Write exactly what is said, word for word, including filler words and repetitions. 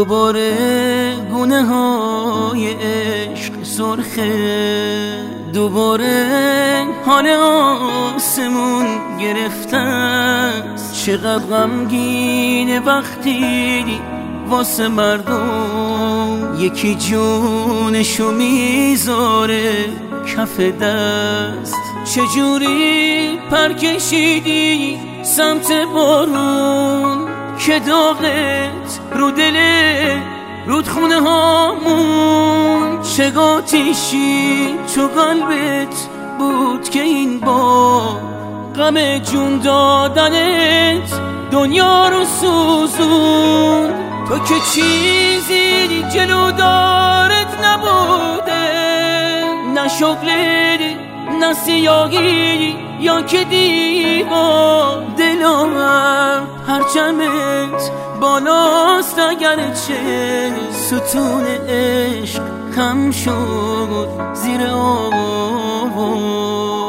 دوباره گونه های عشق سرخه، دوباره حال آسمون گرفته است. چقدر غمگینه وقتی واسه مردم یکی جونشو میذاره کف دست. چجوری پر کشیدی سمت بارون که داغت رو دل رودخونه هامون، چگاه تیشی تو قلبت بود که این با غم جون دادنت دنیا رو سوزون. تو که چیزی جلو دارت نبوده، نه شغلی نه سیاهی یا که دیوا دلم پرچمت بالاست اگرچه ستون عشق کم شد زیر آب.